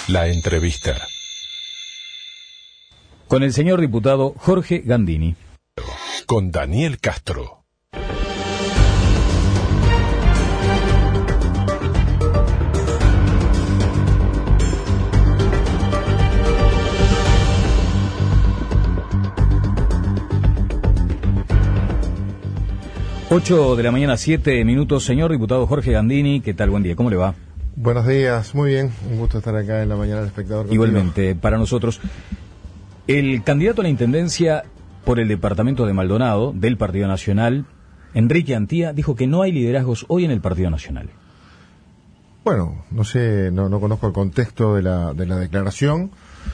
La entrevista. Con el señor diputado Jorge Gandini. Con Daniel Castro. Ocho de la mañana, 7 minutos. Señor diputado Jorge Gandini, ¿qué tal? Buen día, ¿cómo le va? Buenos días, muy bien, un gusto estar acá en la mañana del espectador. Contigo. Igualmente, para nosotros. El candidato a la intendencia por el departamento de Maldonado, del Partido Nacional, Enrique Antía, dijo que no hay liderazgos hoy en el Partido Nacional. Bueno, no sé, no conozco el contexto de la declaración.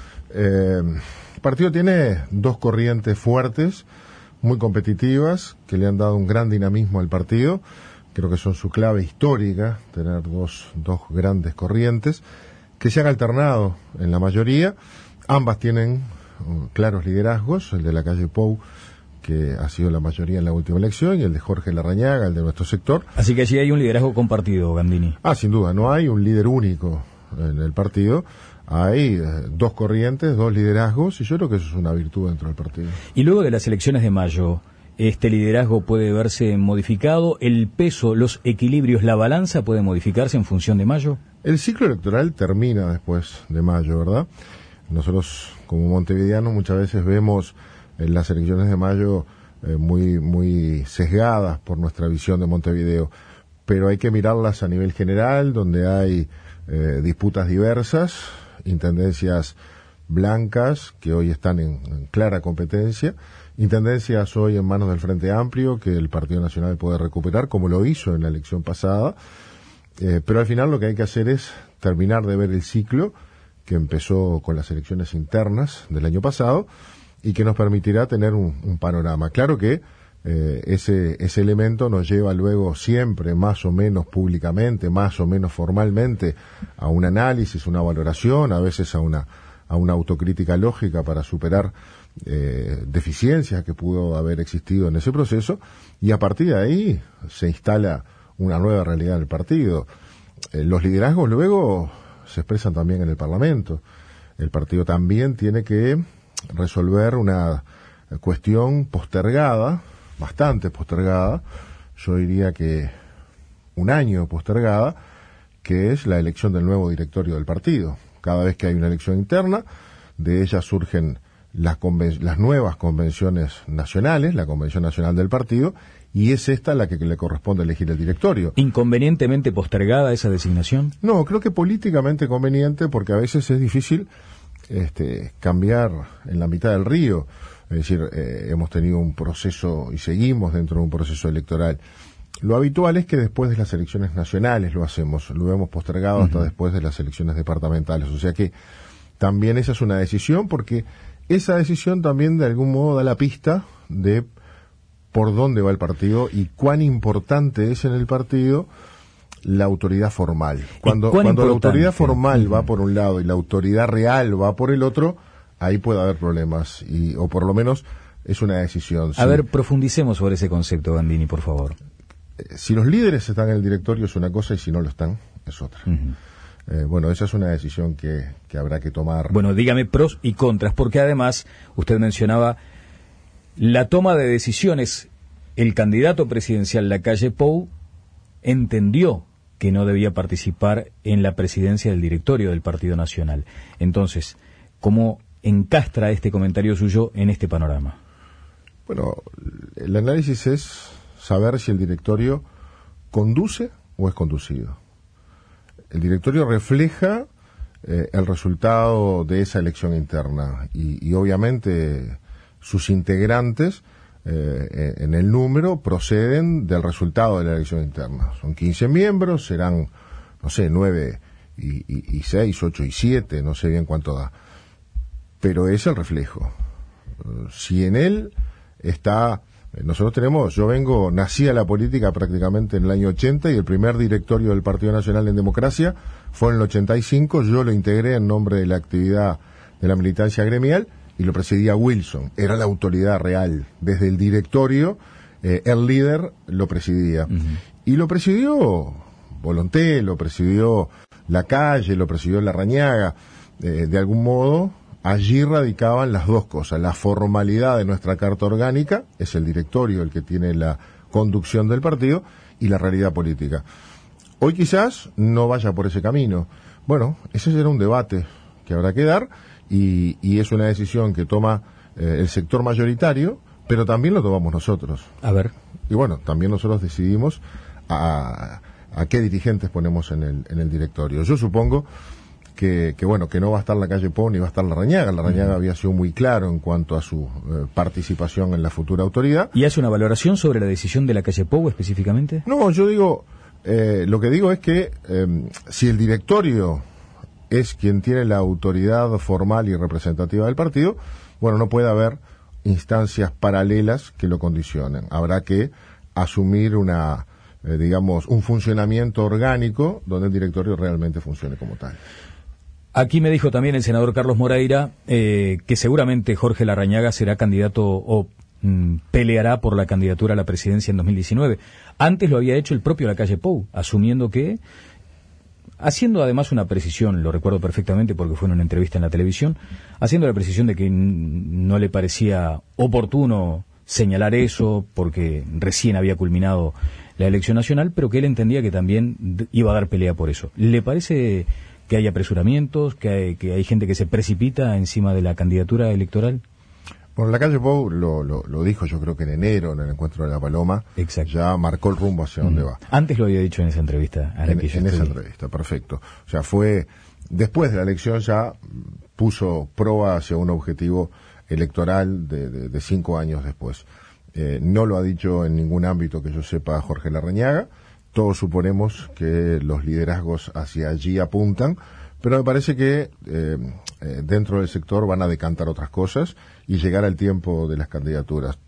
El partido tiene dos corrientes fuertes, muy competitivas, que le han dado un gran dinamismo al partido. Creo que son su clave histórica, tener dos grandes corrientes, que se han alternado en la mayoría. Ambas tienen claros liderazgos, el de la calle Pou, que ha sido la mayoría en la última elección, y el de Jorge Larrañaga, el de nuestro sector. Así que allí hay un liderazgo compartido, Gandini. Sin duda, no hay un líder único en el partido. Hay dos corrientes, dos liderazgos, y yo creo que eso es una virtud dentro del partido. Y luego de las elecciones de mayo, ¿este liderazgo puede verse modificado? ¿El peso, los equilibrios, la balanza puede modificarse en función de mayo? El ciclo electoral termina después de mayo, ¿verdad? Nosotros, como montevideanos, muchas veces vemos en las elecciones de mayo muy sesgadas por nuestra visión de Montevideo, pero hay que mirarlas a nivel general, donde hay disputas diversas, intendencias blancas que hoy están en clara competencia, intendencias hoy en manos del Frente Amplio que el Partido Nacional puede recuperar, como lo hizo en la elección pasada, pero al final lo que hay que hacer es terminar de ver el ciclo que empezó con las elecciones internas del año pasado y que nos permitirá tener un panorama. Claro que ese elemento nos lleva luego siempre más o menos públicamente, más o menos formalmente, a un análisis, una valoración, a veces a una autocrítica lógica para superar deficiencias que pudo haber existido en ese proceso, y a partir de ahí se instala una nueva realidad del partido. Los liderazgos luego se expresan también en el Parlamento. El partido también tiene que resolver una cuestión postergada, bastante postergada, yo diría que un año postergada, que es la elección del nuevo directorio del partido. Cada vez que hay una elección interna, de ella surgen las nuevas convenciones nacionales, la convención nacional del partido, y es esta la que le corresponde elegir el directorio. ¿Inconvenientemente postergada esa designación? No, creo que políticamente conveniente, porque a veces es difícil cambiar en la mitad del río. Es decir, hemos tenido un proceso y seguimos dentro de un proceso electoral. Lo habitual es que después de las elecciones nacionales lo hacemos, lo hemos postergado hasta después de las elecciones departamentales. O sea que también esa es una decisión, porque esa decisión también de algún modo da la pista de por dónde va el partido y cuán importante es en el partido la autoridad formal. Cuando la autoridad formal va por un lado y la autoridad real va por el otro, ahí puede haber problemas, o por lo menos es una decisión. A ver, profundicemos sobre ese concepto, Gandini, por favor. Si los líderes están en el directorio es una cosa y si no lo están es otra. Bueno, esa es una decisión que habrá que tomar. Bueno, dígame pros y contras, porque además usted mencionaba la toma de decisiones. El candidato presidencial Lacalle Pou entendió que no debía participar en la presidencia del directorio del Partido Nacional. Entonces, ¿cómo encastra este comentario suyo en este panorama? Bueno, el análisis es saber si el directorio conduce o es conducido. El directorio refleja el resultado de esa elección interna y obviamente sus integrantes en el número proceden del resultado de la elección interna. Son 15 miembros, serán, 9 y 6, 8 y 7, no sé bien cuánto da. Pero es el reflejo. Si en él está... nací a la política prácticamente en el año 80 y el primer directorio del Partido Nacional en Democracia fue en el 85, yo lo integré en nombre de la actividad de la militancia gremial y lo presidía Wilson, era la autoridad real, desde el directorio el líder lo presidía. Y lo presidió Volonté, lo presidió Lacalle, lo presidió Larrañaga. de algún modo, allí radicaban las dos cosas. La formalidad de nuestra carta orgánica, es el directorio el que tiene la conducción del partido, y la realidad política. Hoy quizás no vaya por ese camino. Bueno, ese será un debate que habrá que dar, y es una decisión que toma el sector mayoritario, pero también lo tomamos nosotros. A ver. Y bueno, también nosotros decidimos a qué dirigentes ponemos en el directorio. Yo supongo que no va a estar la calle Pou ni va a estar Larrañaga. Larrañaga había sido muy claro en cuanto a su participación en la futura autoridad. ¿Y hace una valoración sobre la decisión de la calle Pou específicamente? No, yo digo, lo que digo es que si el directorio es quien tiene la autoridad formal y representativa del partido, bueno, no puede haber instancias paralelas que lo condicionen. Habrá que asumir un funcionamiento orgánico donde el directorio realmente funcione como tal. Aquí me dijo también el senador Carlos Moreira que seguramente Jorge Larrañaga será candidato o peleará por la candidatura a la presidencia en 2019. Antes lo había hecho el propio Lacalle Pou, asumiendo que, haciendo además una precisión, lo recuerdo perfectamente porque fue en una entrevista en la televisión, haciendo la precisión de que no le parecía oportuno señalar eso porque recién había culminado la elección nacional, pero que él entendía que también iba a dar pelea por eso. ¿Le parece que hay apresuramientos, que hay gente que se precipita encima de la candidatura electoral? Bueno, Lacalle Pou lo dijo, yo creo que en enero, en el encuentro de La Paloma. Exacto. Ya marcó el rumbo hacia dónde va. Antes lo había dicho en esa entrevista. En esa entrevista, perfecto. O sea, fue después de la elección ya puso proa hacia un objetivo electoral de 5 años después. No lo ha dicho en ningún ámbito que yo sepa Jorge Larrañaga. Todos suponemos que los liderazgos hacia allí apuntan, pero me parece que dentro del sector van a decantar otras cosas y llegar al tiempo de las candidaturas.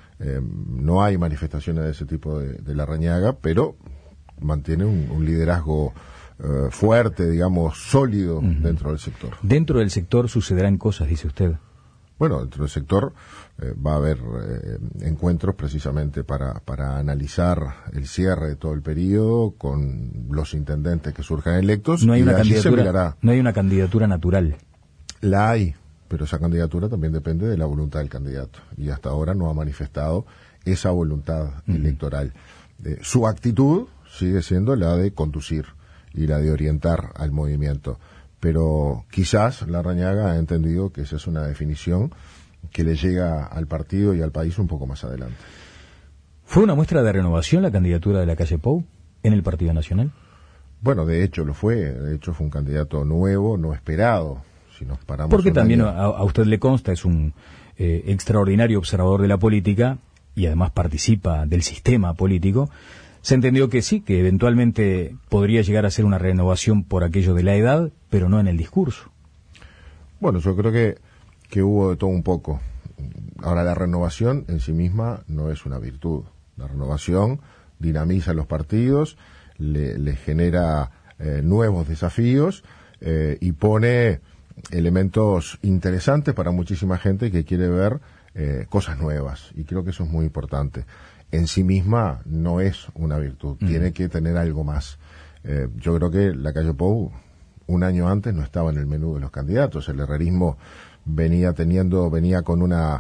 No hay manifestaciones de ese tipo de Larrañaga, pero mantiene un liderazgo fuerte, digamos, sólido dentro del sector. Dentro del sector sucederán cosas, dice usted. Bueno, dentro del sector va a haber encuentros precisamente para analizar el cierre de todo el periodo con los intendentes que surjan electos. No hay una candidatura natural. La hay, pero esa candidatura también depende de la voluntad del candidato. Y hasta ahora no ha manifestado esa voluntad electoral. Su actitud sigue siendo la de conducir y la de orientar al movimiento. Pero quizás Larrañaga ha entendido que esa es una definición que le llega al partido y al país un poco más adelante. ¿Fue una muestra de renovación la candidatura de Lacalle Pou en el Partido Nacional? Bueno, de hecho lo fue. De hecho fue un candidato nuevo, no esperado. Si nos paramos porque también a usted le consta, es un extraordinario observador de la política y además participa del sistema político. Se entendió que sí, que eventualmente podría llegar a ser una renovación por aquello de la edad, pero no en el discurso. Bueno, yo creo que hubo de todo un poco. Ahora, la renovación en sí misma no es una virtud. La renovación dinamiza los partidos, le genera nuevos desafíos y pone elementos interesantes para muchísima gente que quiere ver cosas nuevas. Y creo que eso es muy importante. En sí misma no es una virtud, tiene que tener algo más. Yo creo que Lacalle Pou un año antes no estaba en el menú de los candidatos. El herrerismo venía con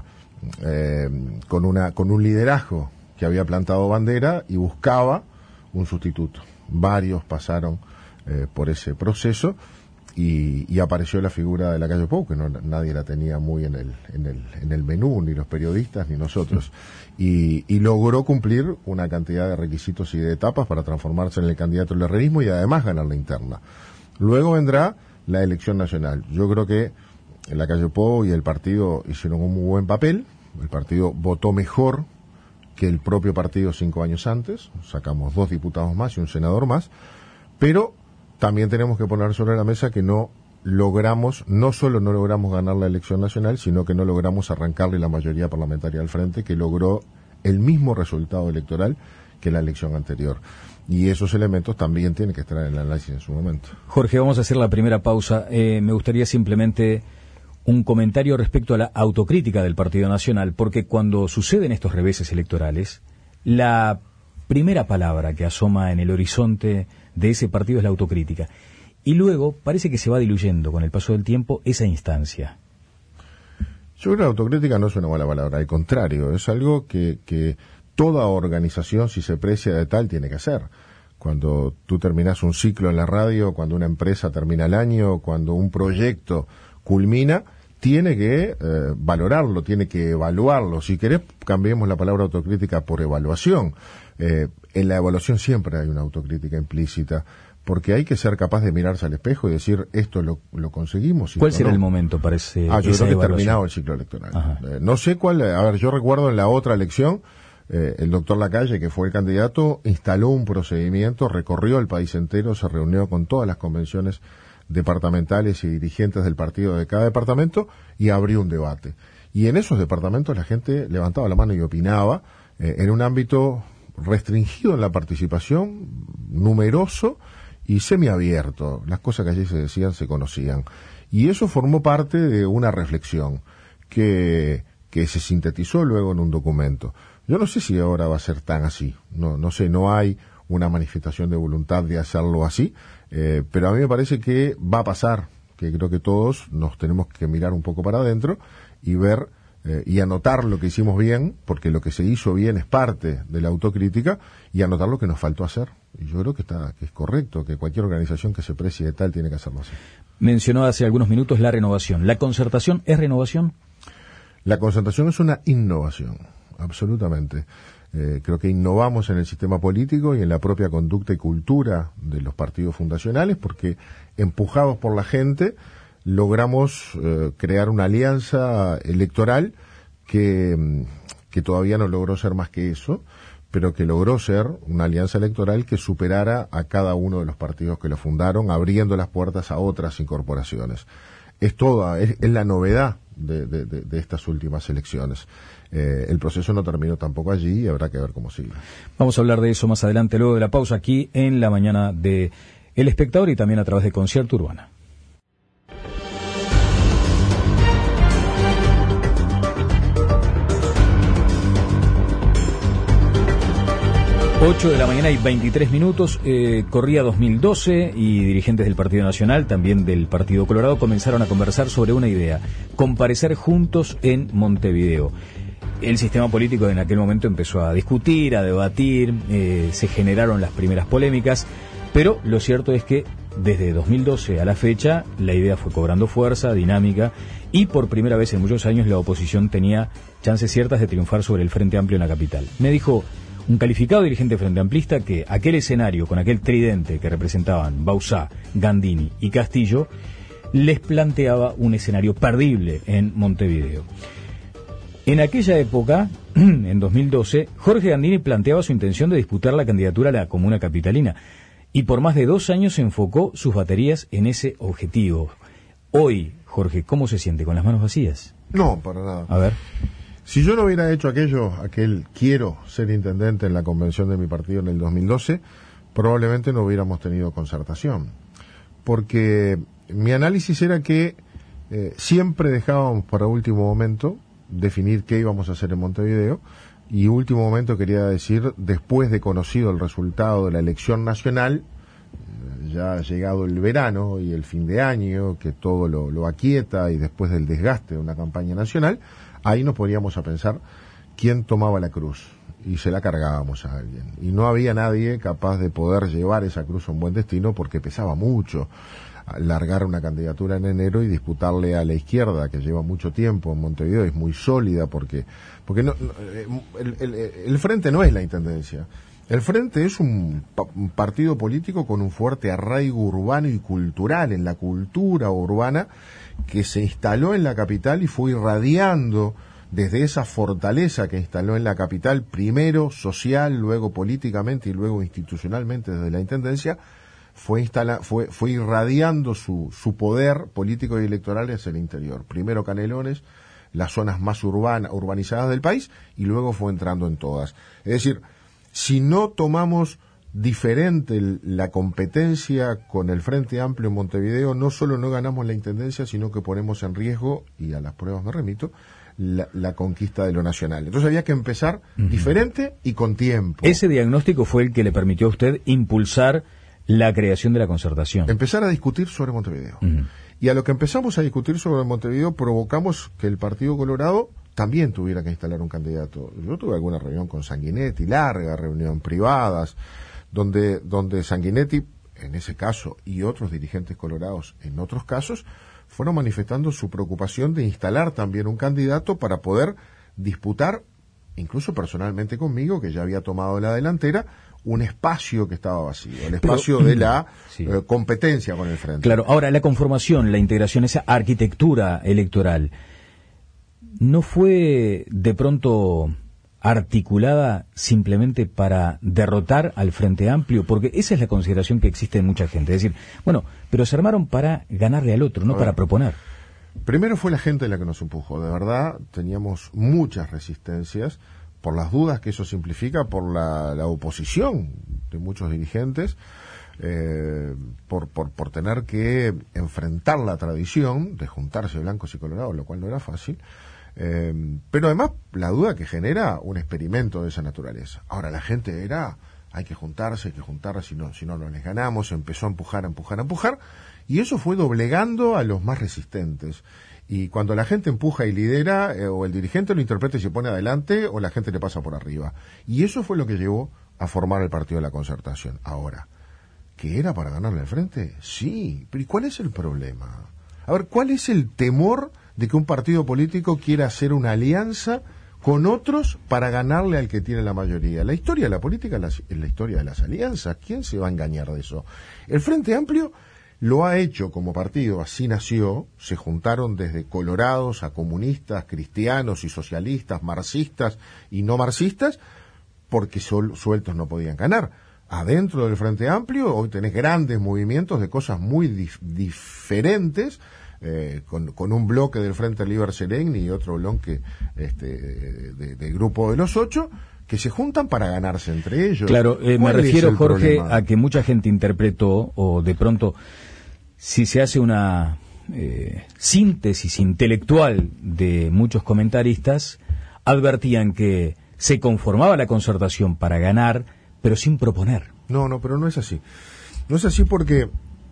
un liderazgo que había plantado bandera y buscaba un sustituto. Varios pasaron por ese proceso y apareció la figura de Lacalle Pou, que nadie la tenía muy en el menú, ni los periodistas ni nosotros, y logró cumplir una cantidad de requisitos y de etapas para transformarse en el candidato del herrerismo y además ganar la interna. Luego vendrá la elección nacional. Yo creo que Lacalle Pou y el partido hicieron un muy buen papel. El partido votó mejor que el propio partido 5 años antes, sacamos 2 diputados más y un senador más, pero también tenemos que poner sobre la mesa que no solo no logramos ganar la elección nacional, sino que no logramos arrancarle la mayoría parlamentaria al frente, que logró el mismo resultado electoral que la elección anterior. Y esos elementos también tienen que estar en el análisis en su momento. Jorge, vamos a hacer la primera pausa. Me gustaría simplemente un comentario respecto a la autocrítica del Partido Nacional, porque cuando suceden estos reveses electorales, la primera palabra que asoma en el horizonte de ese partido es la autocrítica. y luego parece que se va diluyendo con el paso del tiempo esa instancia. Yo creo que la autocrítica no es una mala palabra, al contrario, es algo que toda organización, si se precia de tal, tiene que hacer. Cuando tú terminas un ciclo en la radio, cuando una empresa termina el año, cuando un proyecto culmina, tiene que valorarlo, tiene que evaluarlo. Si querés, cambiemos la palabra autocrítica por evaluación. En la evaluación siempre hay una autocrítica implícita, porque hay que ser capaz de mirarse al espejo y decir, esto lo conseguimos. ¿Cuál será el momento para ese yo creo que evaluación? terminado el ciclo electoral. No sé cuál, a ver, yo recuerdo en la otra elección, el doctor Lacalle, que fue el candidato, instaló un procedimiento, recorrió el país entero, se reunió con todas las convenciones departamentales y dirigentes del partido de cada departamento y abrió un debate. Y en esos departamentos la gente levantaba la mano y opinaba en un ámbito restringido en la participación, numeroso y semiabierto. Las cosas que allí se decían se conocían. Y eso formó parte de una reflexión que se sintetizó luego en un documento. Yo no sé si ahora va a ser tan así. No sé, no hay una manifestación de voluntad de hacerlo así, pero a mí me parece que va a pasar, que creo que todos nos tenemos que mirar un poco para adentro y ver y anotar lo que hicimos bien, porque lo que se hizo bien es parte de la autocrítica, y anotar lo que nos faltó hacer. Y yo creo que es correcto, que cualquier organización que se precie de tal tiene que hacerlo así. Mencionó hace algunos minutos la renovación. ¿La concertación es renovación? La concertación es una innovación, absolutamente. Creo que innovamos en el sistema político y en la propia conducta y cultura de los partidos fundacionales, porque empujados por la gente logramos crear una alianza electoral que todavía no logró ser más que eso, pero que logró ser una alianza electoral que superara a cada uno de los partidos que lo fundaron, abriendo las puertas a otras incorporaciones. Es la novedad de estas últimas elecciones. El proceso no terminó tampoco allí y habrá que ver cómo sigue. Vamos a hablar de eso más adelante, luego de la pausa, aquí en la mañana de El Espectador y también a través de Concierto Urbana. Ocho de la mañana y 23 minutos, corría 2012 y dirigentes del Partido Nacional, también del Partido Colorado, comenzaron a conversar sobre una idea: comparecer juntos en Montevideo. El sistema político en aquel momento empezó a discutir, a debatir, se generaron las primeras polémicas, pero lo cierto es que desde 2012 a la fecha la idea fue cobrando fuerza, dinámica, y por primera vez en muchos años la oposición tenía chances ciertas de triunfar sobre el Frente Amplio en la capital. Me dijo un calificado dirigente frente amplista que aquel escenario con aquel tridente que representaban Bauzá, Gandini y Castillo les planteaba un escenario perdible en Montevideo. En aquella época, en 2012, Jorge Gandini planteaba su intención de disputar la candidatura a la comuna capitalina y por más de 2 años enfocó sus baterías en ese objetivo. Hoy, Jorge, ¿cómo se siente? ¿Con las manos vacías? No, para nada. A ver. Si yo no hubiera hecho aquel quiero ser intendente en la convención de mi partido en el 2012, probablemente no hubiéramos tenido concertación. Porque mi análisis era que siempre dejábamos para último momento definir qué íbamos a hacer en Montevideo, y último momento quería decir después de conocido el resultado de la elección nacional, ya ha llegado el verano y el fin de año, que todo lo aquieta, y después del desgaste de una campaña nacional, ahí nos poníamos a pensar quién tomaba la cruz y se la cargábamos a alguien. Y no había nadie capaz de poder llevar esa cruz a un buen destino, porque pesaba mucho largar una candidatura en enero y disputarle a la izquierda, que lleva mucho tiempo en Montevideo, es muy sólida, porque no, el Frente no es la intendencia. El Frente es un partido político con un fuerte arraigo urbano y cultural, en la cultura urbana, que se instaló en la capital y fue irradiando desde esa fortaleza que instaló en la capital, primero social, luego políticamente y luego institucionalmente desde la intendencia, fue irradiando su poder político y electoral hacia el interior. Primero Canelones, las zonas más urbanizadas del país, y luego fue entrando en todas. Es decir, si no tomamos diferente la competencia con el Frente Amplio en Montevideo, no solo no ganamos la intendencia, sino que ponemos en riesgo, y a las pruebas me remito, la conquista de lo nacional. Entonces había que empezar diferente y con tiempo. Ese diagnóstico fue el que le permitió a usted impulsar la creación de la concertación. Empezar a discutir sobre Montevideo. Ujú. Y a lo que empezamos a discutir sobre Montevideo provocamos que el Partido Colorado también tuviera que instalar un candidato. Yo tuve alguna reunión con Sanguinetti, larga reunión, privadas, donde Sanguinetti, en ese caso, y otros dirigentes colorados en otros casos, fueron manifestando su preocupación de instalar también un candidato para poder disputar, incluso personalmente conmigo, que ya había tomado la delantera, un espacio que estaba vacío, el espacio de la sí. Competencia con el Frente. Claro, ahora la conformación, la integración, esa arquitectura electoral, ¿no fue de pronto articulada simplemente para derrotar al Frente Amplio? Porque esa es la consideración que existe en mucha gente. Es decir, bueno, pero se armaron para ganarle al otro, no para proponer. Primero fue la gente la que nos empujó, de verdad, teníamos muchas resistencias, por las dudas que eso simplifica, por la oposición de muchos dirigentes, por tener que enfrentar la tradición de juntarse blancos y colorados, lo cual no era fácil, pero además la duda que genera un experimento de esa naturaleza. Ahora la gente hay que juntarse, si no les ganamos, empezó a empujar, y eso fue doblegando a los más resistentes. Y cuando la gente empuja y lidera, o el dirigente lo interpreta y se pone adelante, o la gente le pasa por arriba. Y eso fue lo que llevó a formar el Partido de la Concertación. Ahora, ¿que era para ganarle al frente? Sí, pero ¿y cuál es el problema? A ver, ¿cuál es el temor de que un partido político quiera hacer una alianza con otros para ganarle al que tiene la mayoría? La historia de la política es la historia de las alianzas. ¿Quién se va a engañar de eso? El Frente Amplio lo ha hecho como partido, así nació, se juntaron desde colorados a comunistas, cristianos y socialistas, marxistas y no marxistas, porque sueltos no podían ganar. Adentro del Frente Amplio hoy tenés grandes movimientos de cosas muy diferentes, con un bloque del Frente Liber Seregni y otro bloque del Grupo de los Ocho, que se juntan para ganarse entre ellos. Claro, me refiero, Jorge, problema? a que mucha gente interpretó, o de pronto, si se hace una síntesis intelectual de muchos comentaristas, advertían que se conformaba la concertación para ganar, pero sin proponer. No, pero no es así. No es así porque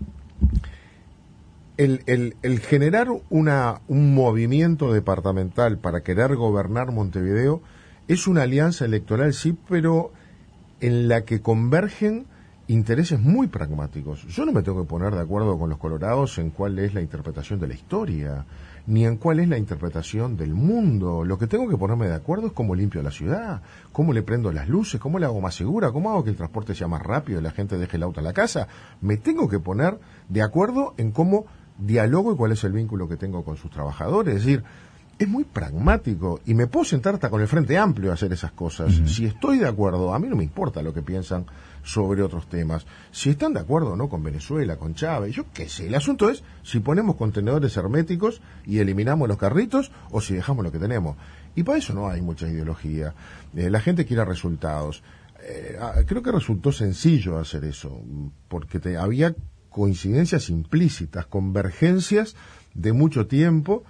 el generar un movimiento departamental para querer gobernar Montevideo es una alianza electoral, sí, pero en la que convergen intereses muy pragmáticos. Yo no me tengo que poner de acuerdo con los colorados en cuál es la interpretación de la historia, ni en cuál es la interpretación del mundo. Lo que tengo que ponerme de acuerdo es cómo limpio la ciudad, cómo le prendo las luces, cómo la hago más segura, cómo hago que el transporte sea más rápido y la gente deje el auto en la casa. Me tengo que poner de acuerdo en cómo dialogo y cuál es el vínculo que tengo con sus trabajadores. Es decir, es muy pragmático y me puedo sentar hasta con el Frente Amplio a hacer esas cosas. Uh-huh. Si estoy de acuerdo, a mí no me importa lo que piensan sobre otros temas. Si están de acuerdo o no con Venezuela, con Chávez, yo qué sé. El asunto es si ponemos contenedores herméticos y eliminamos los carritos o si dejamos lo que tenemos. Y para eso no hay mucha ideología. La gente quiere resultados. Creo que resultó sencillo hacer eso, porque había coincidencias implícitas, convergencias de mucho tiempo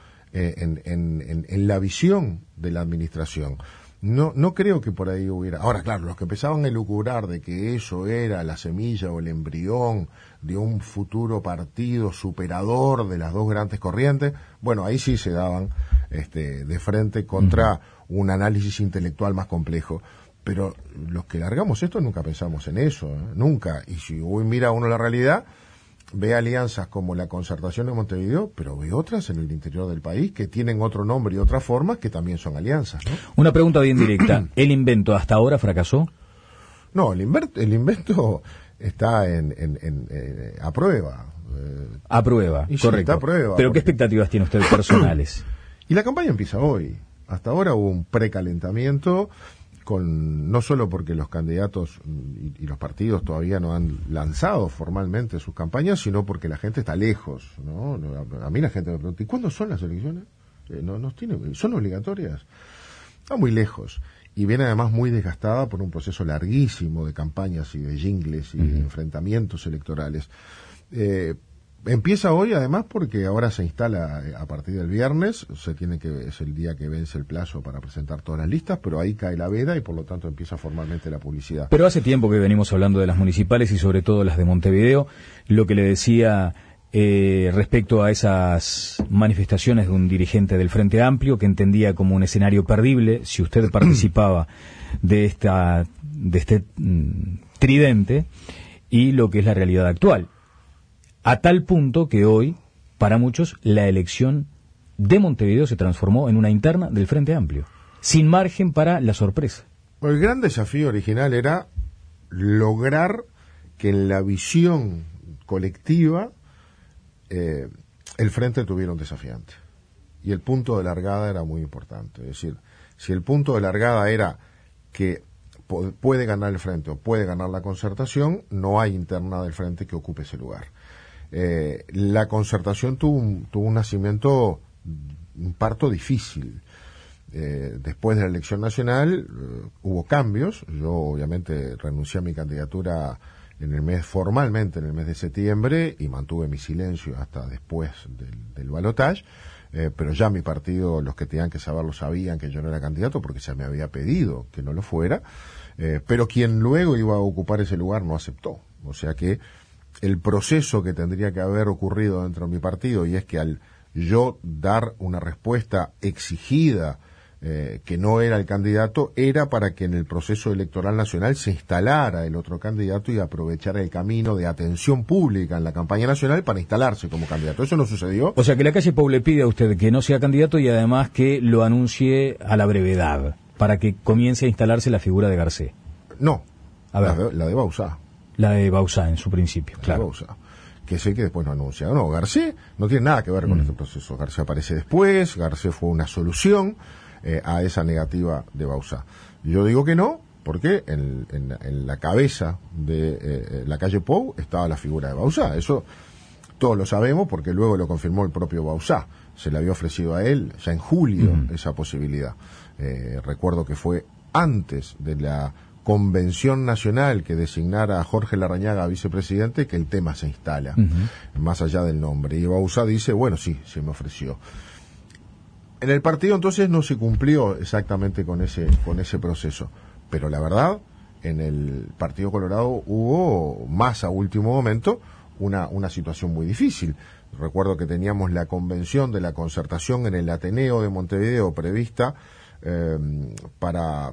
en la visión de la administración. No creo que por ahí hubiera... Ahora, claro, los que empezaban a elucubrar de que eso era la semilla o el embrión de un futuro partido superador de las dos grandes corrientes, bueno, ahí sí se daban de frente contra un análisis intelectual más complejo. Pero los que largamos esto nunca pensamos en eso, nunca. Y si hoy mira uno la realidad, ve alianzas como la Concertación de Montevideo, pero ve otras en el interior del país que tienen otro nombre y otra forma que también son alianzas, ¿no? Una pregunta bien directa. ¿El invento hasta ahora fracasó? No, el invento está a prueba. A prueba, y sí, correcto. Está a prueba. ¿Pero qué expectativas tiene usted personales? Y la campaña empieza hoy. Hasta ahora hubo un precalentamiento, no solo porque los candidatos y los partidos todavía no han lanzado formalmente sus campañas, sino porque la gente está lejos, ¿no? A mí la gente me pregunta, ¿y cuándo son las elecciones? ¿Son obligatorias? Está muy lejos. Y viene además muy desgastada por un proceso larguísimo de campañas y de jingles y de enfrentamientos electorales. Empieza hoy, además, porque ahora se instala a partir del viernes, es el día que vence el plazo para presentar todas las listas, pero ahí cae la veda y por lo tanto empieza formalmente la publicidad. Pero hace tiempo que venimos hablando de las municipales y sobre todo las de Montevideo. Lo que le decía respecto a esas manifestaciones de un dirigente del Frente Amplio que entendía como un escenario perdible si usted participaba de este tridente, y lo que es la realidad actual. A tal punto que hoy, para muchos, la elección de Montevideo se transformó en una interna del Frente Amplio, sin margen para la sorpresa. El gran desafío original era lograr que en la visión colectiva el Frente tuviera un desafiante. Y el punto de largada era muy importante. Es decir, si el punto de largada era que puede ganar el Frente o puede ganar la Concertación, no hay interna del Frente que ocupe ese lugar. La Concertación tuvo un nacimiento, un parto difícil. Después de la elección nacional hubo cambios. Yo obviamente renuncié a mi candidatura formalmente en el mes de septiembre, y mantuve mi silencio hasta después del balotaje, pero ya mi partido, los que tenían que saberlo, sabían que yo no era candidato porque se me había pedido que no lo fuera, pero quien luego iba a ocupar ese lugar no aceptó. O sea que el proceso que tendría que haber ocurrido dentro de mi partido, y es que al yo dar una respuesta exigida que no era el candidato, era para que en el proceso electoral nacional se instalara el otro candidato y aprovechara el camino de atención pública en la campaña nacional para instalarse como candidato. Eso no sucedió. O sea que la calle Pou le pide a usted que no sea candidato y además que lo anuncie a la brevedad, para que comience a instalarse la figura de Garcés. No, a ver. La de Bauzá. La de Bauzá en su principio, claro. La de Bauzá, que sé que después no anuncia. No, Garcés no tiene nada que ver con este proceso. Garcés aparece después, Garcés fue una solución a esa negativa de Bauzá. Yo digo que no, porque en la cabeza de la calle Pou estaba la figura de Bauzá. Eso todos lo sabemos porque luego lo confirmó el propio Bauzá. Se le había ofrecido a él ya en julio esa posibilidad. Recuerdo que fue antes de la convención nacional que designara a Jorge Larrañaga vicepresidente que el tema se instala, más allá del nombre. Y Bauzá dice, bueno, sí, se me ofreció. En el partido entonces no se cumplió exactamente con ese proceso, pero la verdad, en el Partido Colorado hubo, más a último momento, una situación muy difícil. Recuerdo que teníamos la convención de la Concertación en el Ateneo de Montevideo prevista para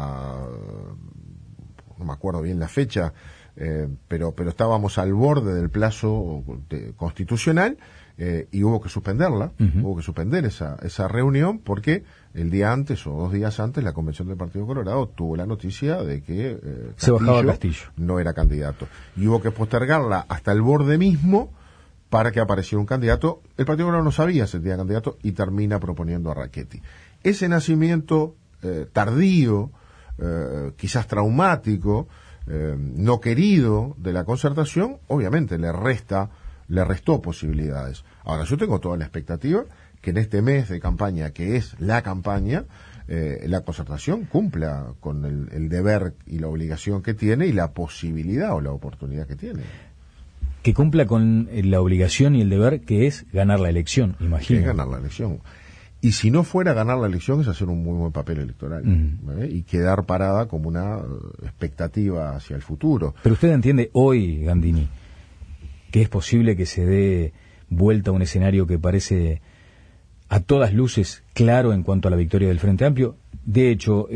no me acuerdo bien la fecha, pero estábamos al borde del plazo constitucional. Y hubo que suspenderla, hubo que suspender esa reunión porque el día antes o 2 días antes la convención del Partido Colorado tuvo la noticia de que se bajaba Castillo, no era candidato, y hubo que postergarla hasta el borde mismo para que apareciera un candidato. El Partido Colorado no sabía si tenía candidato y termina proponiendo a Rachetti. Ese nacimiento tardío, quizás traumático, no querido de la Concertación, obviamente le restó posibilidades. Ahora, yo tengo toda la expectativa que en este mes de campaña, que es la campaña, la Concertación cumpla con el deber y la obligación que tiene y la posibilidad o la oportunidad que tiene. Que cumpla con la obligación y el deber que es ganar la elección, imagino. Que es ganar la elección. Y si no fuera ganar la elección es hacer un muy buen papel electoral, y quedar parada como una expectativa hacia el futuro. Pero usted entiende hoy, Gandini, que es posible que se dé vuelta a un escenario que parece a todas luces claro en cuanto a la victoria del Frente Amplio. De hecho,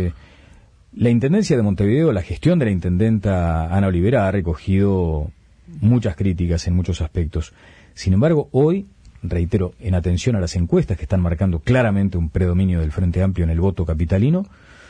la Intendencia de Montevideo, la gestión de la Intendenta Ana Olivera ha recogido muchas críticas en muchos aspectos. Sin embargo, hoy, reitero, en atención a las encuestas que están marcando claramente un predominio del Frente Amplio en el voto capitalino,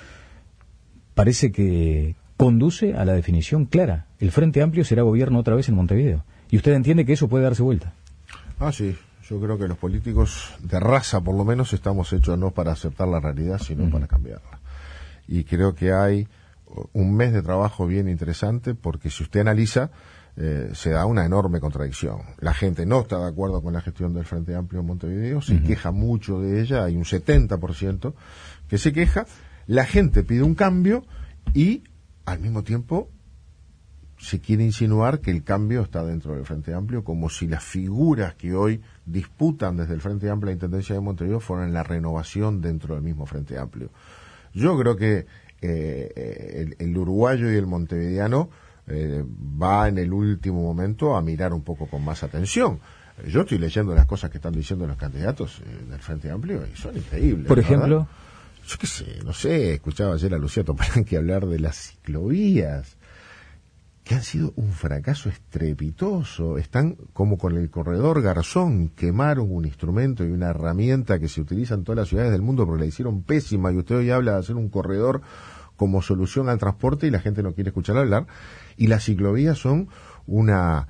parece que conduce a la definición clara. El Frente Amplio será gobierno otra vez en Montevideo. ¿Y usted entiende que eso puede darse vuelta? Ah, sí. Yo creo que los políticos de raza, por lo menos, estamos hechos no para aceptar la realidad, sino para cambiarla. Y creo que hay un mes de trabajo bien interesante, porque si usted analiza, se da una enorme contradicción. La gente no está de acuerdo con la gestión del Frente Amplio en Montevideo, se queja mucho de ella, hay un 70% que se queja, la gente pide un cambio y al mismo tiempo se quiere insinuar que el cambio está dentro del Frente Amplio, como si las figuras que hoy disputan desde el Frente Amplio la Intendencia de Montevideo fueran la renovación dentro del mismo Frente Amplio. Yo creo que el uruguayo y el montevideano va en el último momento a mirar un poco con más atención. Yo estoy leyendo las cosas que están diciendo los candidatos del Frente Amplio y son increíbles. Por ejemplo, yo qué sé, no sé, escuchaba ayer a Lucía Topolánqui hablar de las ciclovías, que han sido un fracaso estrepitoso. Están como con el corredor Garzón, quemaron un instrumento y una herramienta que se utiliza en todas las ciudades del mundo porque la hicieron pésima, y usted hoy habla de hacer un corredor como solución al transporte y la gente no quiere escuchar hablar. Y las ciclovías son un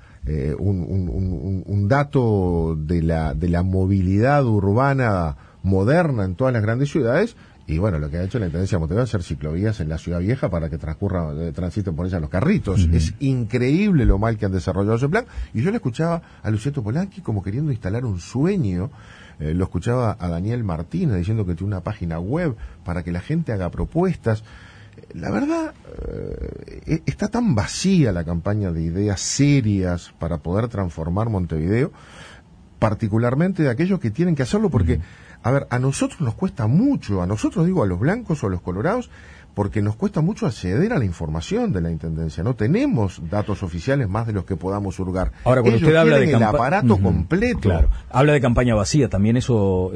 dato de la movilidad urbana moderna en todas las grandes ciudades. Y bueno, lo que ha hecho la Intendencia de Montevideo es hacer ciclovías en la Ciudad Vieja para que transiten por ella los carritos. Uh-huh. Es increíble lo mal que han desarrollado ese plan. Y yo le escuchaba a Lucía Topolánqui como queriendo instalar un sueño. Lo escuchaba a Daniel Martínez diciendo que tiene una página web para que la gente haga propuestas. La verdad, está tan vacía la campaña de ideas serias para poder transformar Montevideo, particularmente de aquellos que tienen que hacerlo, porque, a ver, a nosotros nos cuesta mucho, a nosotros digo a los blancos o a los colorados, porque nos cuesta mucho acceder a la información de la Intendencia. No tenemos datos oficiales más de los que podamos hurgar. Ahora, cuando usted habla de el aparato completo. Claro, habla de campaña vacía, también eso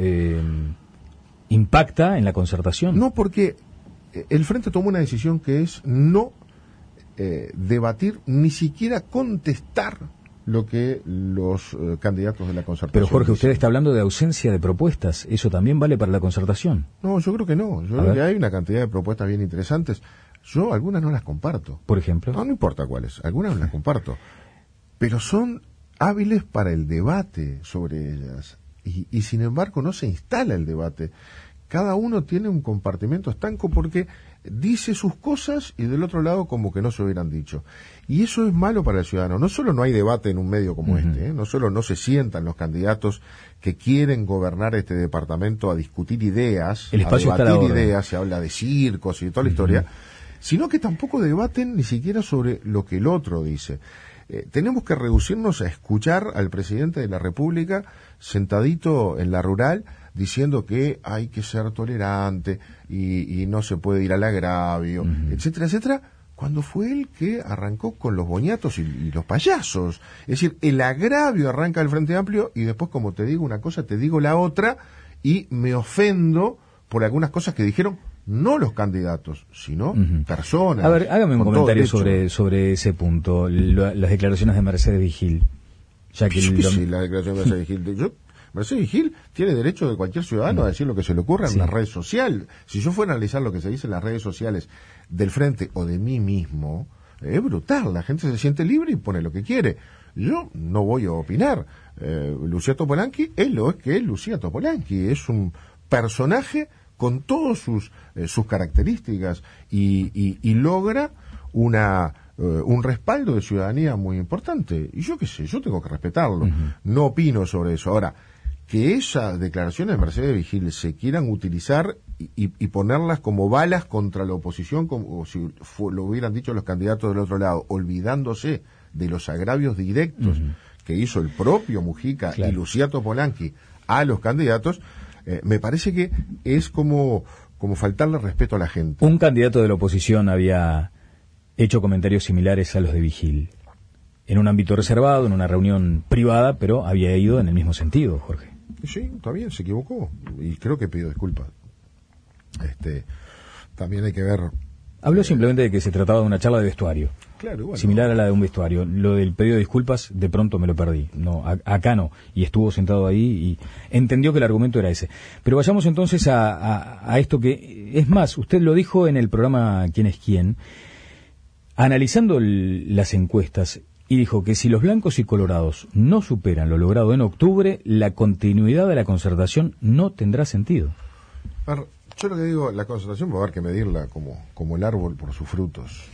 impacta en la concertación. No, porque el Frente tomó una decisión que es no debatir, ni siquiera contestar lo que los candidatos de la concertación Pero Jorge, dicen. usted está hablando de ausencia de propuestas. ¿Eso también vale para la concertación? No, yo creo que no. Yo creo que hay una cantidad de propuestas bien interesantes. Yo algunas no las comparto. ¿Por ejemplo? No importa cuáles. Algunas no las comparto. Pero son hábiles para el debate sobre ellas. Y sin embargo no se instala el debate. Cada uno tiene un compartimento estanco porque dice sus cosas y del otro lado como que no se hubieran dicho. Y eso es malo para el ciudadano. No solo no hay debate en un medio como este, no solo no se sientan los candidatos que quieren gobernar este departamento a discutir ideas, el espacio a debatir ideas, se habla de circos y de toda la historia, sino que tampoco debaten ni siquiera sobre lo que el otro dice. Tenemos que reducirnos a escuchar al presidente de la República sentadito en la rural diciendo que hay que ser tolerante y no se puede ir al agravio, etcétera, etcétera, cuando fue él que arrancó con los boñatos y los payasos. Es decir, el agravio arranca del Frente Amplio y después, como te digo una cosa, te digo la otra y me ofendo por algunas cosas que dijeron no los candidatos, sino personas. A ver, hágame un comentario sobre ese punto, las declaraciones de Mercedes Vigil. Ya que sí, la declaración de Mercedes Vigil. Mercedes Vigil tiene derecho de cualquier ciudadano a decir lo que se le ocurra en una red social. Si yo fuera a analizar lo que se dice en las redes sociales del Frente o de mí mismo, es brutal. La gente se siente libre y pone lo que quiere. Yo no voy a opinar. Lucía Topolánqui es lo que es Lucía Topolánqui. Es un personaje con todas sus características y logra un respaldo de ciudadanía muy importante. Y yo qué sé, yo tengo que respetarlo. No opino sobre eso. Ahora, que esas declaraciones de Mercedes Vigil se quieran utilizar y ponerlas como balas contra la oposición, como si lo hubieran dicho los candidatos del otro lado, olvidándose de los agravios directos que hizo el propio Mujica y Lucía Topolánqui a los candidatos, me parece que es como faltarle respeto a la gente. Un candidato de la oposición había hecho comentarios similares a los de Vigil, en un ámbito reservado, en una reunión privada, pero había ido en el mismo sentido, Jorge. Sí, está bien, se equivocó y creo que pidió disculpas. También hay que ver. Habló simplemente de que se trataba de una charla de vestuario. Claro, igual, similar a la de un vestuario. Lo del pedido de disculpas, de pronto me lo perdí. No, acá no. Y estuvo sentado ahí y entendió que el argumento era ese. Pero vayamos entonces a esto que, es más, usted lo dijo en el programa ¿Quién es quién? Analizando las encuestas, y dijo que si los blancos y colorados no superan lo logrado en octubre, la continuidad de la concertación no tendrá sentido. Yo lo que digo, la concertación va a haber que medirla como el árbol por sus frutos.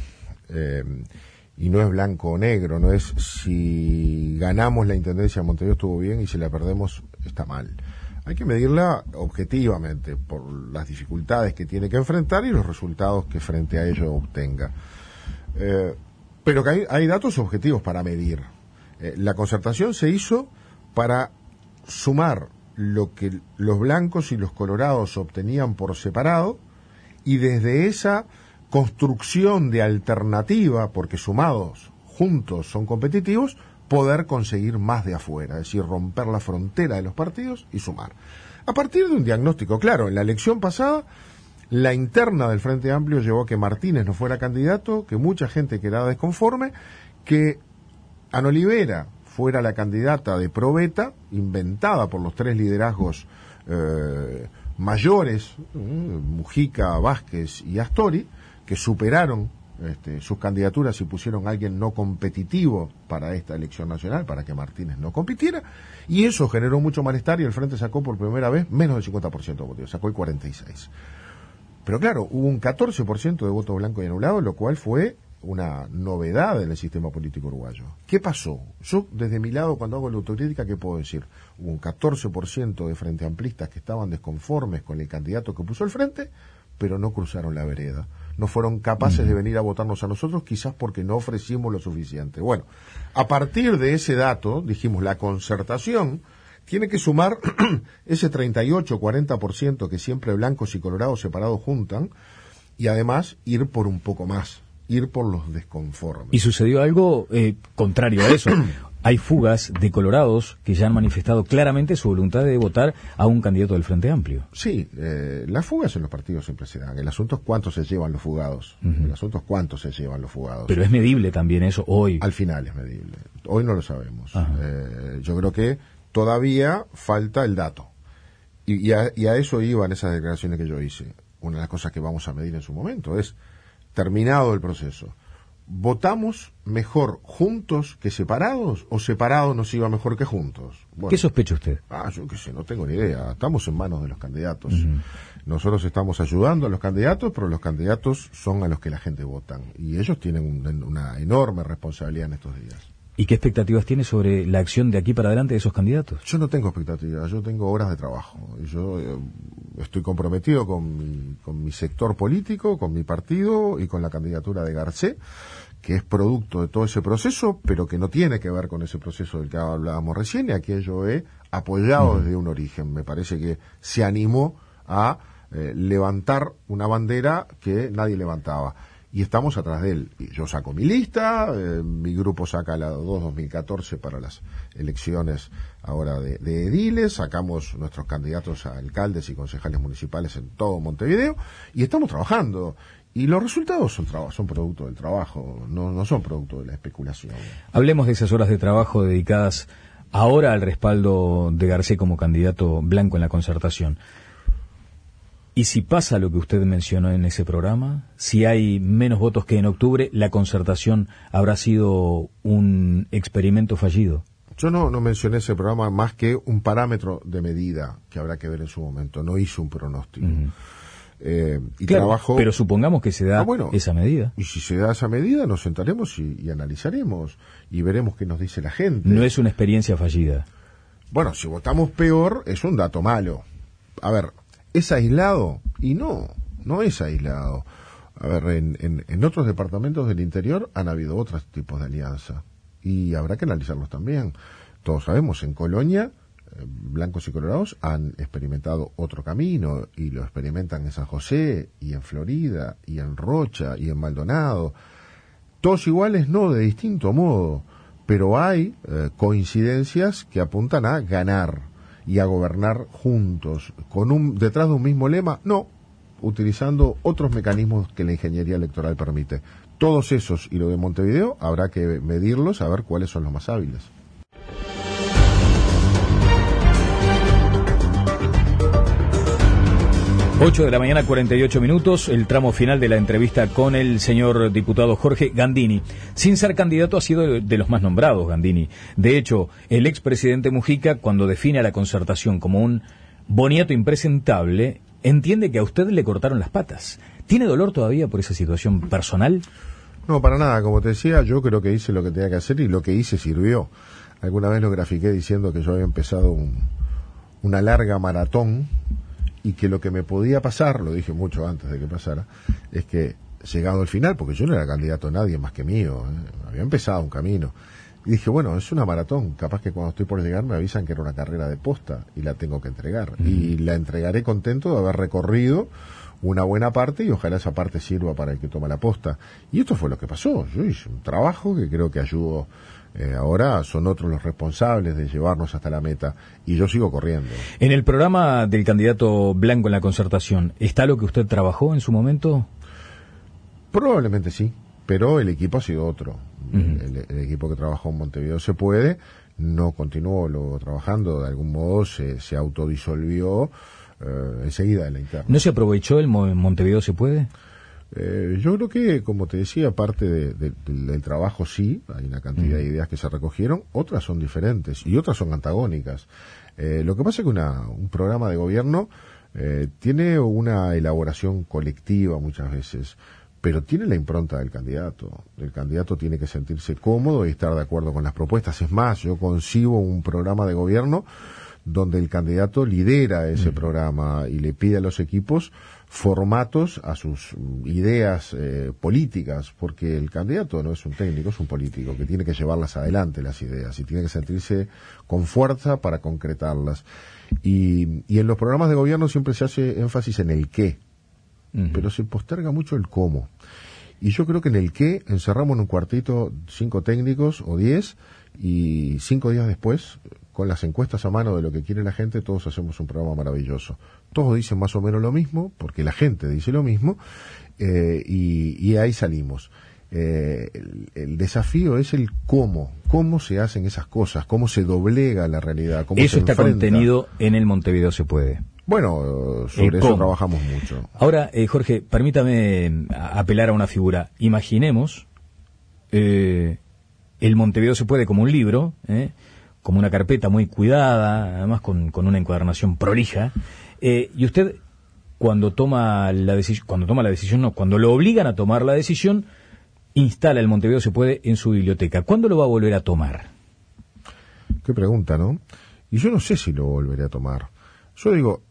Y no es blanco o negro, no es si ganamos la Intendencia de Montevideo estuvo bien y si la perdemos está mal. Hay que medirla objetivamente por las dificultades que tiene que enfrentar y los resultados que frente a ello obtenga. Pero que hay datos objetivos para medir. La concertación se hizo para sumar lo que los blancos y los colorados obtenían por separado, y desde esa construcción de alternativa, porque sumados juntos son competitivos, poder conseguir más de afuera, es decir, romper la frontera de los partidos y sumar. A partir de un diagnóstico claro, en la elección pasada, la interna del Frente Amplio llevó a que Martínez no fuera candidato, que mucha gente quedaba desconforme, que Ana Olivera fuera la candidata de Proveta, inventada por los tres liderazgos mayores, Mujica, Vázquez y Astori, que superaron sus candidaturas y pusieron a alguien no competitivo para esta elección nacional, para que Martínez no compitiera, y eso generó mucho malestar y el Frente sacó por primera vez menos del 50% de votos, sacó el 46%. Pero claro, hubo un 14% de voto blanco y anulado, lo cual fue una novedad en el sistema político uruguayo. ¿Qué pasó? Yo, desde mi lado, cuando hago la autocrítica, ¿qué puedo decir? Hubo un 14% de frente amplistas que estaban desconformes con el candidato que puso el Frente, pero no cruzaron la vereda. No fueron capaces de venir a votarnos a nosotros, quizás porque no ofrecimos lo suficiente. Bueno, a partir de ese dato, dijimos, la concertación tiene que sumar ese 38-40% que siempre blancos y colorados separados juntan, y además ir por un poco más, ir por los desconformes. Y sucedió algo contrario a eso. Hay fugas de colorados que ya han manifestado claramente su voluntad de votar a un candidato del Frente Amplio. Sí, las fugas en los partidos siempre se dan. El asunto es cuánto se llevan los fugados. El asunto es cuánto se llevan los fugados. Pero es medible también eso hoy. Al final es medible. Hoy no lo sabemos. Yo creo que todavía falta el dato. Y a eso iban esas declaraciones que yo hice. Una de las cosas que vamos a medir en su momento es, terminado el proceso, ¿votamos mejor juntos que separados o separados nos iba mejor que juntos? Bueno, ¿qué sospecha usted? Yo qué sé, no tengo ni idea. Estamos en manos de los candidatos. Nosotros estamos ayudando a los candidatos, pero los candidatos son a los que la gente votan. Y ellos tienen una enorme responsabilidad en estos días. ¿Y qué expectativas tiene sobre la acción de aquí para adelante de esos candidatos? Yo no tengo expectativas, yo tengo horas de trabajo. Yo estoy comprometido con mi sector político, con mi partido y con la candidatura de Garcés, que es producto de todo ese proceso, pero que no tiene que ver con ese proceso del que hablábamos recién, y a que yo he apoyado desde un origen. Me parece que se animó a levantar una bandera que nadie levantaba. Y estamos atrás de él. Yo saco mi lista, mi grupo saca la 2014 para las elecciones ahora de ediles, sacamos nuestros candidatos a alcaldes y concejales municipales en todo Montevideo, y estamos trabajando. Y los resultados son producto del trabajo, no son producto de la especulación. Hablemos de esas horas de trabajo dedicadas ahora al respaldo de Garcés como candidato blanco en la concertación. Y si pasa lo que usted mencionó en ese programa, si hay menos votos que en octubre, ¿la concertación habrá sido un experimento fallido? Yo no mencioné ese programa más que un parámetro de medida que habrá que ver en su momento. No hice un pronóstico. Y claro, trabajo. Pero supongamos que se da esa medida. Y si se da esa medida, nos sentaremos y analizaremos y veremos qué nos dice la gente. No es una experiencia fallida. Bueno, si votamos peor, es un dato malo. A ver, ¿es aislado? Y no es aislado. A ver, en otros departamentos del interior han habido otros tipos de alianza y habrá que analizarlos también. Todos sabemos, en Colonia, blancos y colorados han experimentado otro camino y lo experimentan en San José y en Florida y en Rocha y en Maldonado. Todos iguales, no, de distinto modo, pero hay coincidencias que apuntan a ganar y a gobernar juntos, detrás de un mismo lema, no, utilizando otros mecanismos que la ingeniería electoral permite. Todos esos y lo de Montevideo habrá que medirlos, a ver cuáles son los más hábiles. Ocho de la mañana, 48 minutos, el tramo final de la entrevista con el señor diputado Jorge Gandini. Sin ser candidato, ha sido de los más nombrados, Gandini. De hecho, el expresidente Mujica, cuando define a la concertación como un boniato impresentable, entiende que a usted le cortaron las patas. ¿Tiene dolor todavía por esa situación personal? No, para nada. Como te decía, yo creo que hice lo que tenía que hacer y lo que hice sirvió. Alguna vez lo grafiqué diciendo que yo había empezado una larga maratón y que lo que me podía pasar, lo dije mucho antes de que pasara, es que llegado al final, porque yo no era candidato a nadie más que mío, había empezado un camino. Y dije, bueno, es una maratón, capaz que cuando estoy por llegar me avisan que era una carrera de posta y la tengo que entregar. Y la entregaré contento de haber recorrido una buena parte y ojalá esa parte sirva para el que toma la posta. Y esto fue lo que pasó. Yo hice un trabajo que creo que ayudó. Ahora son otros los responsables de llevarnos hasta la meta y yo sigo corriendo. En el programa del candidato Blanco en la Concertación, ¿está lo que usted trabajó en su momento? Probablemente sí, pero el equipo ha sido otro. El equipo que trabajó en Montevideo Se Puede no continuó luego trabajando, de algún modo se autodisolvió enseguida en la interna. ¿No se aprovechó el Montevideo Se Puede? Yo creo que, como te decía, parte del trabajo sí, hay una cantidad de ideas que se recogieron, otras son diferentes y otras son antagónicas. Lo que pasa es que un programa de gobierno tiene una elaboración colectiva muchas veces, pero tiene la impronta del candidato. El candidato tiene que sentirse cómodo y estar de acuerdo con las propuestas. Es más, yo concibo un programa de gobierno donde el candidato lidera ese programa y le pide a los equipos formatos a sus ideas políticas, porque el candidato no es un técnico, es un político que tiene que llevarlas adelante las ideas y tiene que sentirse con fuerza para concretarlas. Y en los programas de gobierno siempre se hace énfasis en el qué, pero se posterga mucho el cómo. Y yo creo que en el qué encerramos en un cuartito 5 técnicos o 10 y 5 días después, con las encuestas a mano de lo que quiere la gente, todos hacemos un programa maravilloso. Todos dicen más o menos lo mismo, porque la gente dice lo mismo, y ahí salimos. El desafío es el cómo se hacen esas cosas, cómo se doblega la realidad, cómo eso se está enfrenta. contenido en el Montevideo Se Puede. Bueno, sobre eso trabajamos mucho. Ahora, Jorge, permítame apelar a una figura. Imaginemos el Montevideo Se Puede como un libro, como una carpeta muy cuidada, además con una encuadernación prolija, y usted cuando toma la decisión, cuando lo obligan a tomar la decisión, instala el Montevideo Se Puede en su biblioteca. ¿Cuándo lo va a volver a tomar? Qué pregunta, ¿no? Y yo no sé si lo volveré a tomar. Yo digo,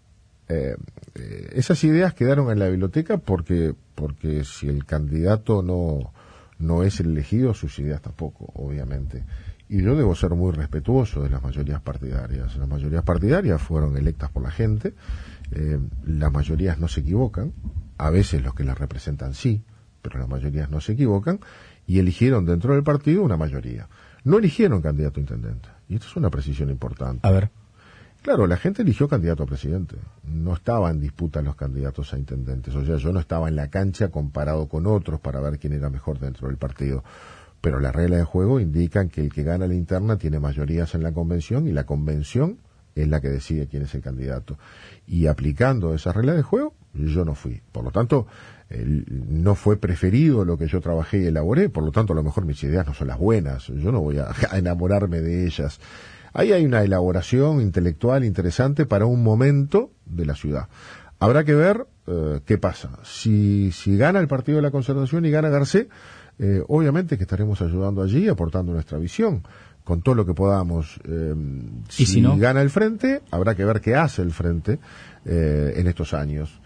esas ideas quedaron en la biblioteca porque si el candidato no es el elegido, sus ideas tampoco, obviamente. Y yo debo ser muy respetuoso de las mayorías partidarias. Las mayorías partidarias fueron electas por la gente, las mayorías no se equivocan, a veces los que las representan sí, pero las mayorías no se equivocan, y eligieron dentro del partido una mayoría. No eligieron candidato a intendente, y esto es una precisión importante. A ver. Claro, la gente eligió candidato a presidente, no estaba en disputa los candidatos a intendentes, o sea, yo no estaba en la cancha comparado con otros para ver quién era mejor dentro del partido. Pero las reglas de juego indican que el que gana la interna tiene mayorías en la convención y la convención es la que decide quién es el candidato. Y aplicando esas reglas de juego, yo no fui. Por lo tanto, no fue preferido lo que yo trabajé y elaboré, por lo tanto a lo mejor mis ideas no son las buenas, yo no voy a enamorarme de ellas. Ahí hay una elaboración intelectual interesante para un momento de la ciudad. Habrá que ver qué pasa. Si gana el Partido de la Concertación y gana Garcés, obviamente que estaremos ayudando allí, aportando nuestra visión, con todo lo que podamos. ¿Y si no? Gana el Frente, habrá que ver qué hace el Frente en estos años.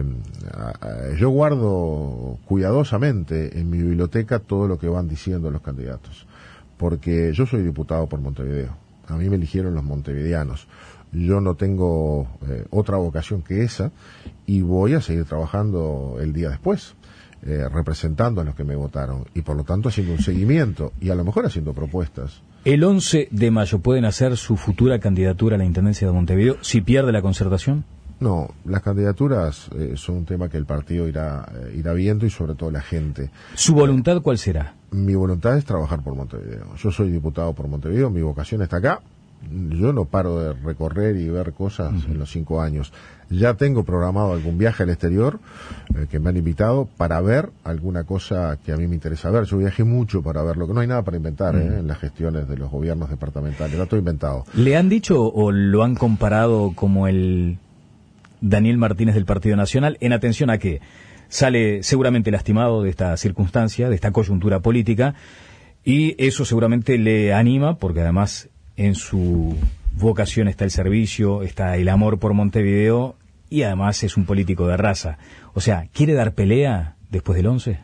Yo guardo cuidadosamente en mi biblioteca todo lo que van diciendo los candidatos, porque yo soy diputado por Montevideo. A mí me eligieron los montevideanos. Yo no tengo otra vocación que esa y voy a seguir trabajando el día después. Representando a los que me votaron y por lo tanto haciendo un seguimiento y a lo mejor haciendo propuestas. El 11 de mayo pueden hacer su futura candidatura a la Intendencia de Montevideo si pierde la Concertación. No, las candidaturas son un tema que el partido irá viendo y sobre todo la gente. ¿Su voluntad cuál será? Mi voluntad es trabajar por Montevideo. Yo soy diputado por Montevideo, mi vocación está acá. Yo no paro de recorrer y ver cosas en los 5 años. Ya tengo programado algún viaje al exterior que me han invitado para ver alguna cosa que a mí me interesa ver. Yo viajé mucho para verlo, que no hay nada para inventar en las gestiones de los gobiernos departamentales, está todo inventado. ¿Le han dicho o lo han comparado como el Daniel Martínez del Partido Nacional, en atención a que sale seguramente lastimado de esta circunstancia, de esta coyuntura política, y eso seguramente le anima, porque además en su vocación está el servicio, está el amor por Montevideo, y además es un político de raza. O sea, ¿quiere dar pelea después del 11?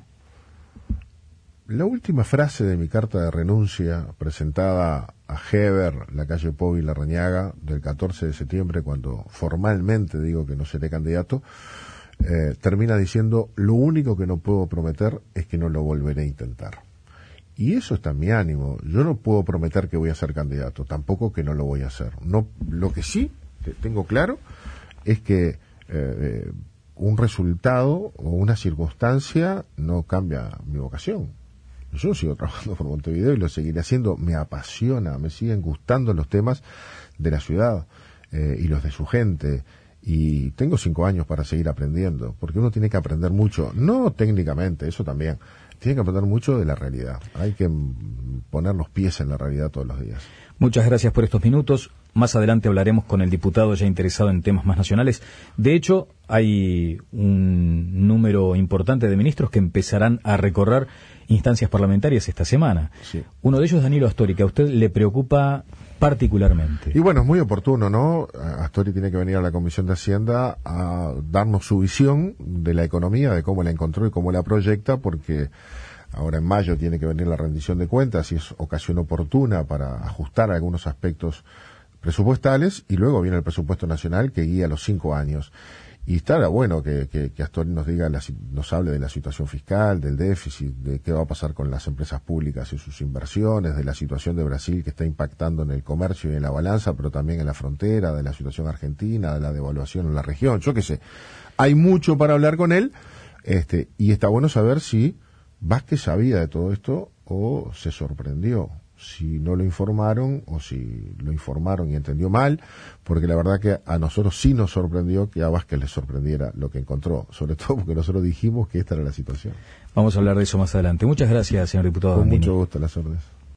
La última frase de mi carta de renuncia presentada a Heber, la calle Pou y Larrañaga, del 14 de septiembre, cuando formalmente digo que no seré candidato, termina diciendo: lo único que no puedo prometer es que no lo volveré a intentar. Y eso está en mi ánimo. Yo no puedo prometer que voy a ser candidato, tampoco que no lo voy a hacer. No, lo que sí tengo claro es que un resultado o una circunstancia no cambia mi vocación. Yo sigo trabajando por Montevideo y lo seguiré haciendo. Me apasiona, me siguen gustando los temas de la ciudad y los de su gente. Y tengo 5 años para seguir aprendiendo, porque uno tiene que aprender mucho, no técnicamente, eso también, tiene que aprender mucho de la realidad. Hay que poner los pies en la realidad todos los días. Muchas gracias por estos minutos. Más adelante hablaremos con el diputado ya interesado en temas más nacionales. De hecho, hay un número importante de ministros que empezarán a recorrer instancias parlamentarias esta semana. Sí. Uno de ellos, Danilo Astori, que a usted le preocupa particularmente. Y bueno, es muy oportuno, ¿no? Astori tiene que venir a la Comisión de Hacienda a darnos su visión de la economía, de cómo la encontró y cómo la proyecta, porque ahora en mayo tiene que venir la rendición de cuentas y es ocasión oportuna para ajustar algunos aspectos presupuestales, y luego viene el presupuesto nacional que guía los 5 años. Y estará bueno que Astori nos diga, nos hable de la situación fiscal, del déficit, de qué va a pasar con las empresas públicas y sus inversiones, de la situación de Brasil que está impactando en el comercio y en la balanza, pero también en la frontera, de la situación argentina, de la devaluación en la región, yo qué sé. Hay mucho para hablar con él, y está bueno saber si Vázquez sabía de todo esto o se sorprendió, si no lo informaron o si lo informaron y entendió mal, porque la verdad que a nosotros sí nos sorprendió que a Vázquez le sorprendiera lo que encontró, sobre todo porque nosotros dijimos que esta era la situación. Vamos a hablar de eso más adelante. Muchas gracias, señor diputado. Con Dandini. mucho gusto, las órdenes.